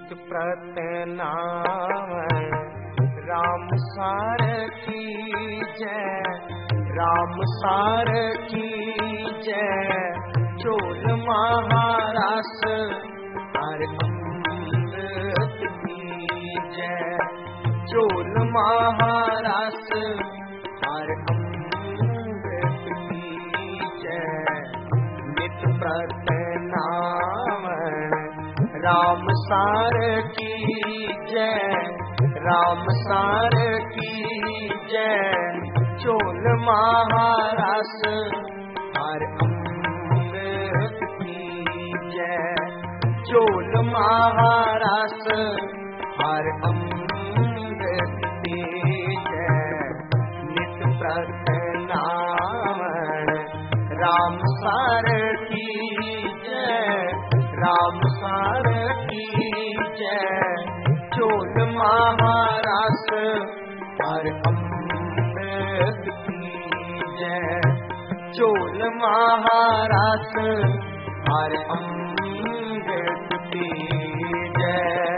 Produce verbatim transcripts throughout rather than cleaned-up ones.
नित प्रतनाम राम सार की जय, राम सार की जय। चोल महारास हर अमृत की जय, चोल महारास हर अमृत की जय। नित प्रतनाम राम सार की जय, राम सार की जय। चोल महारास हर अमृत की जय, चोल महारास हर अमृत की जय। नित प्रतनाम राम सार की जय, राम सार की जय। चोल महारास हर अमृत की जय, चोल महारास हर अमृत की जय।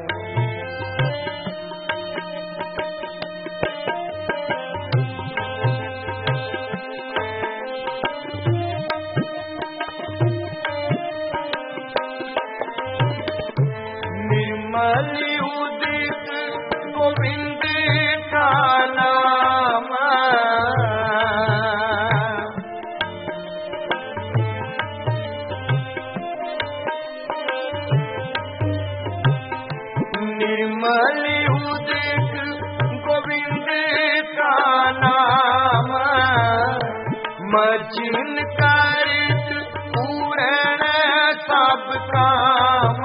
निर्मल उदित गोविंद का नाम, निर्मल उदित गोविंद का नाम। मर्जिन कारित पूर्ण सब काम,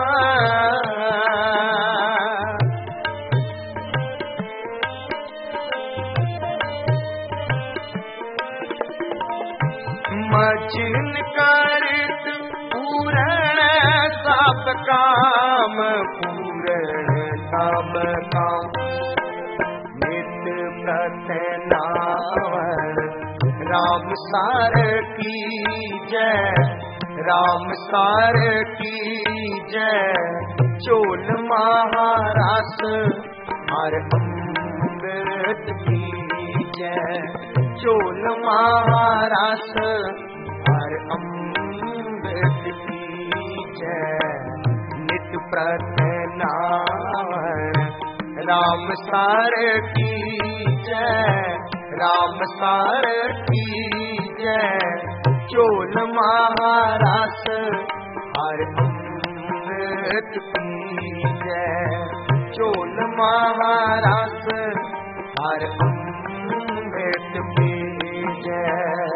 मर्जिन कारित पूर्ण सब काम, पूर्ण सब काम। नित प्रतनाम राम सार की जय, राम सार की जय। चोल महारास हर अमृत की जय, चोल महारास हर अमृत की जय। नित प्रतनाम राम सार की जय, राम सार की जय। चोल महारास हर अमृत की जय, चोल महारास हर अमृत की जय।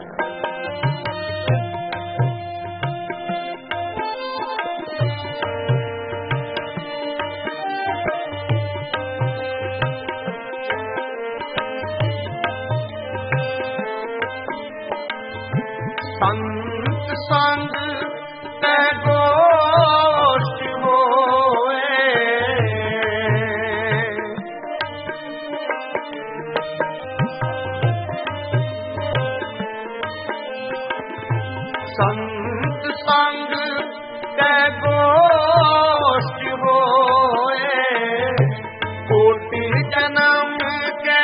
संत संग ते गोष्ठ होए, संत संग ते गोष्ठ होए। कोटि जन्म के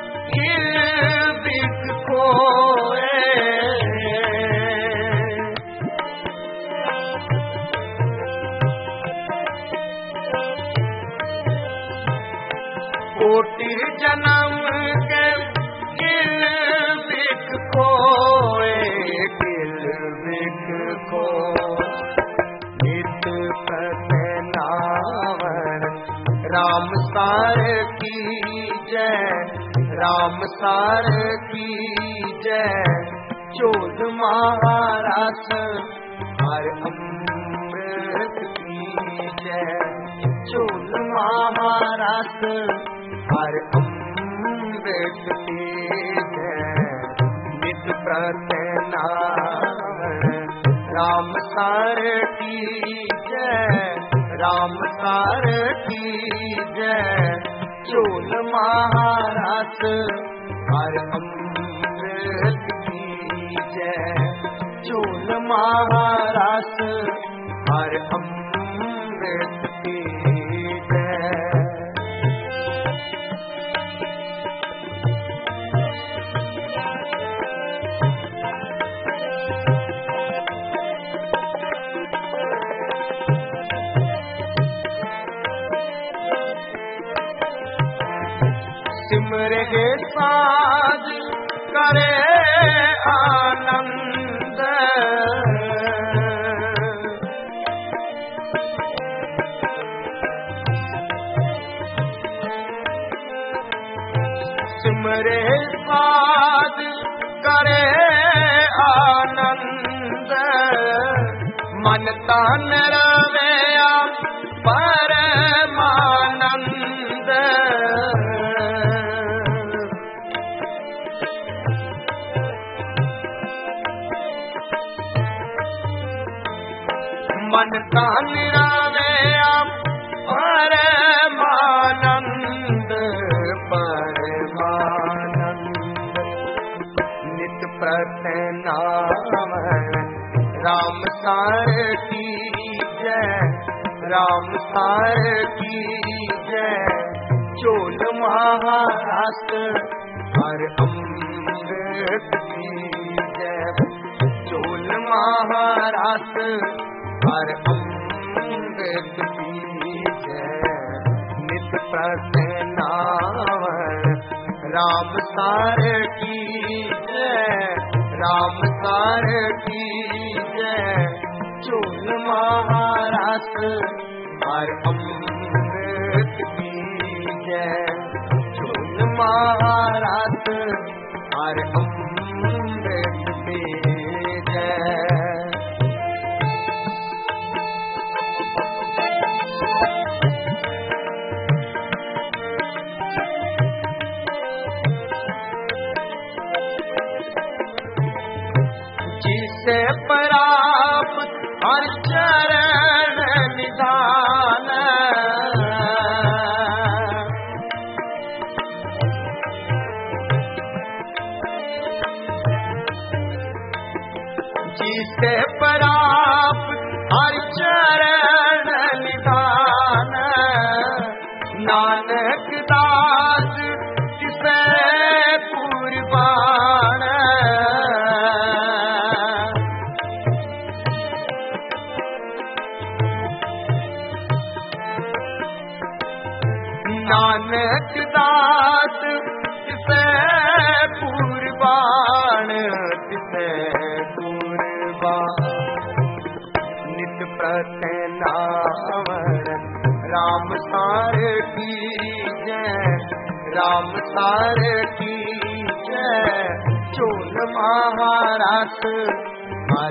बिक खोए, कोटि जन्म के किल बिक खोए, किल बिक खोए। नित प्रतनाम राम सार की जय, राम सार की जय। चोल महारास हर अमृत की जय, चोल महारास हर अमृत की जय। नित प्रतनाम राम सार की जय, राम सार की जय। चोल महारास हर अमृत की जय, चोल महारास हर अमृत अमृत की जय। सिमरे साज करे आनंद, सिमरे साज करे आनंद, मन तन रवैया परमानंद। मन तन रवैया परमानंद परमानंद। नित प्रत्यय नाम राम सार की जय, राम सार की जय। चोल महाराष्ट्र हर अमृत की जय, चोल महाराष्ट्र हर अमृत की जय। नित प्रत्यय नाम राम सार की जय, राम सार की जय। चोल महाराष्ट्र हर अमृत की जय, चोल महाराष्ट्र हर अमृत की जय। जिसे पराप हर चरण निधान, जिसे पराप हर चरण निधान। नानक दास जिसे कुर्बान, नानक दास तिसे कुर्बान, तिसे कुर्बान। नित प्रत्यय नाम राम सार की जय, राम सार की जय। चोल महाराष्ट्र हर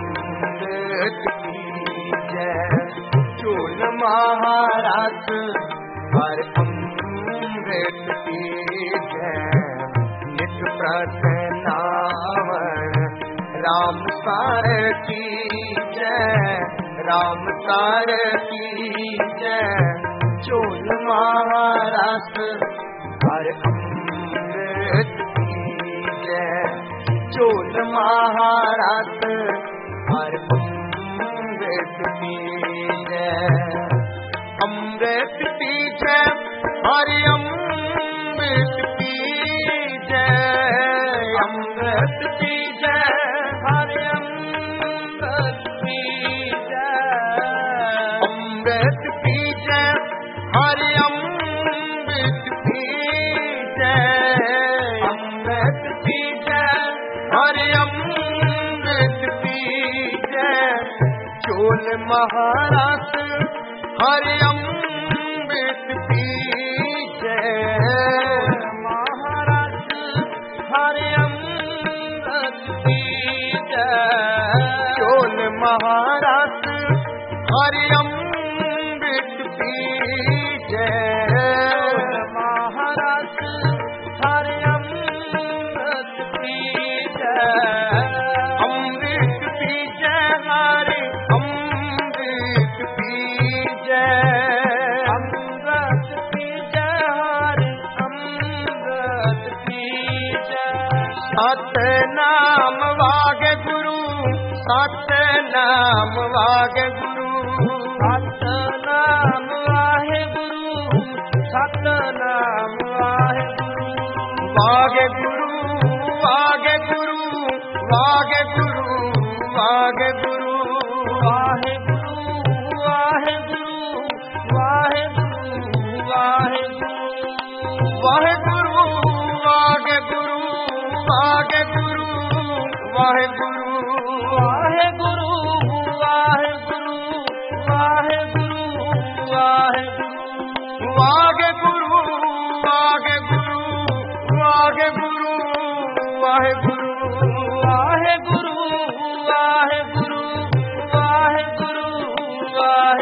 अमृत की जय, चोल महाराष्ट्र हर अमृत की जय। नित प्रत्यय नाम राम सार की जय, राम सार की जय। चोल महाराष्ट्र हर अमृत की जय, चोल महाराष्ट्र हर अमृत की जय। अमृत की जय हरि अमृत की जय, अमृत की जय हरि अमृत की जय। अमृत की जय हरि अमृत की जय, अमृत की जय हरि अमृत की जय। चोल महाराष्ट्र हरि अमृत की जय, महाराष्ट्र हरि अमृत की जय। चोल महाराष्ट्र हरि अमृत की जय, महाराष्ट्र हरि अमृत की जय। अमृत की जय हरि अमृत की जय, अमृत की जय हरि अमृत की जय। सतनाम वागे गुरु, सतनाम वागे गुरु, सतनाम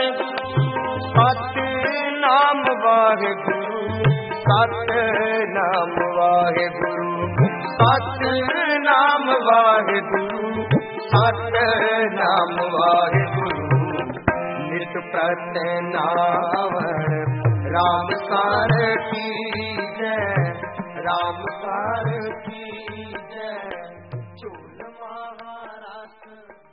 ਸਤਿਨਾਮ ਵਾਹਿਗੁਰੂ ਸਤਿਨਾਮ ਵਾਹਿਗੁਰੂ ਸਤਿਨਾਮ ਵਾਹਿਗੁਰੂ ਸਤਿਨਾਮ ਵਾਹਿਗੁਰੂ ਨਿਤ ਪ੍ਰਤਿ ਨਾਵਣ ਰਾਮ ਸਾਰ ਕੀ ਜੈ ਰਾਮ ਸਾਰ ਕੀ ਜੈ ਝੂਲ ਮਹਾਰਾਜ।